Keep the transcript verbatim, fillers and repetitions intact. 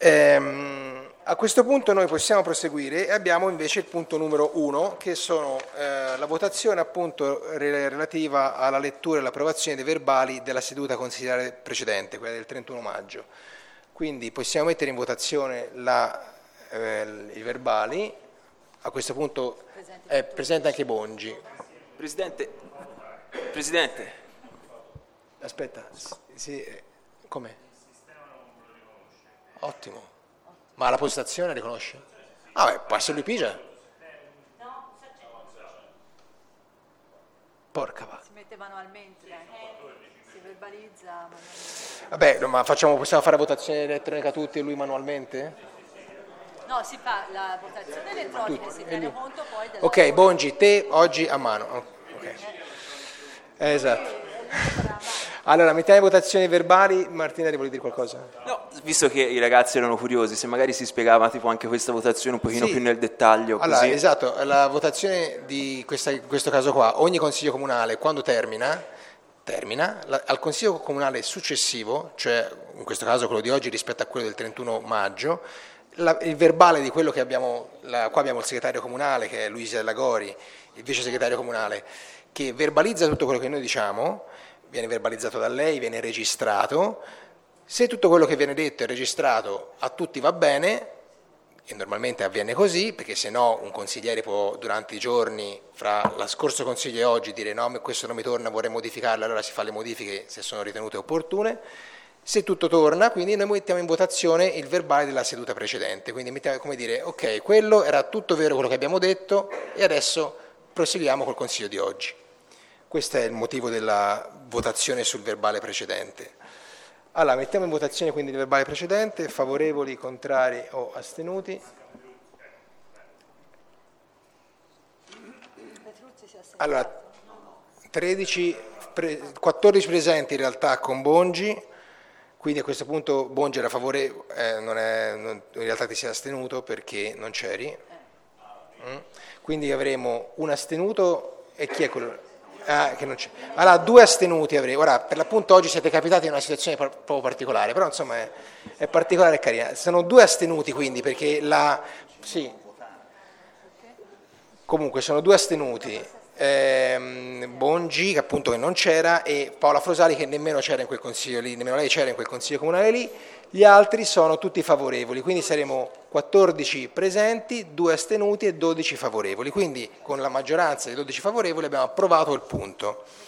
Ehm, a questo punto noi possiamo proseguire e abbiamo invece il punto numero uno, che sono eh, la votazione appunto re- relativa alla lettura e all'approvazione dei verbali della seduta consigliare precedente, quella del trentuno maggio. Quindi possiamo mettere in votazione la, eh, i verbali. A questo punto è presente anche Bongi. Presidente, Presidente. Aspetta, sì, com'è? Ottimo. Ma la postazione riconosce? Ah beh, passa lui pigia. Porca vacca. Si mette manualmente, dai. Si verbalizza manualmente. Vabbè, ma facciamo, possiamo fare votazione elettronica tutti e lui manualmente? No, si fa la votazione elettronica e si tiene conto poi della... Ok, Bongi, te oggi a mano. Oh, okay. eh, esatto. Allora, mettiamo in votazione i verbali. Martina, vuoi dire qualcosa? No, visto che i ragazzi erano curiosi, se magari si spiegava tipo anche questa votazione un pochino Sì. più nel dettaglio. Allora, così. esatto, la votazione di questa, in questo caso qua, ogni consiglio comunale quando termina, termina la, al consiglio comunale successivo, cioè in questo caso quello di oggi rispetto a quello del trentuno maggio, la, il verbale di quello che abbiamo, la, qua abbiamo il segretario comunale che è Luisa Lagori, il vice segretario comunale, che verbalizza tutto quello che noi diciamo, viene verbalizzato da lei, viene registrato. Se tutto quello che viene detto è registrato a tutti va bene, e normalmente avviene così, perché se no un consigliere può durante i giorni fra lo scorso consiglio e oggi dire no, questo non mi torna, vorrei modificarlo, allora si fa le modifiche se sono ritenute opportune. Se tutto torna, quindi noi mettiamo in votazione il verbale della seduta precedente, quindi mettiamo come dire ok, quello era tutto vero quello che abbiamo detto e adesso proseguiamo col consiglio di oggi. Questo è il motivo della votazione sul verbale precedente. Allora, mettiamo in votazione quindi il verbale precedente, favorevoli, contrari o astenuti. Allora, tredici, quattordici presenti in realtà con Bongi, quindi a questo punto Bongi era favorevole, eh, non è, non, in realtà ti sei astenuto perché non c'eri. Mm. Quindi avremo un astenuto e chi è quello? Ah, che non c'è. Allora, due astenuti avrei. Ora, per l'appunto oggi siete capitati in una situazione proprio particolare, però insomma è, è particolare e carina. Sono due astenuti quindi, perché la... Sì. Comunque sono due astenuti. Ehm, Bongi, che appunto che non c'era, e Paola Frosali che nemmeno c'era in quel consiglio lì, nemmeno lei c'era in quel consiglio comunale lì. Gli altri sono tutti favorevoli, quindi saremo quattordici presenti, due astenuti e dodici favorevoli, quindi con la maggioranza dei dodici favorevoli abbiamo approvato il punto.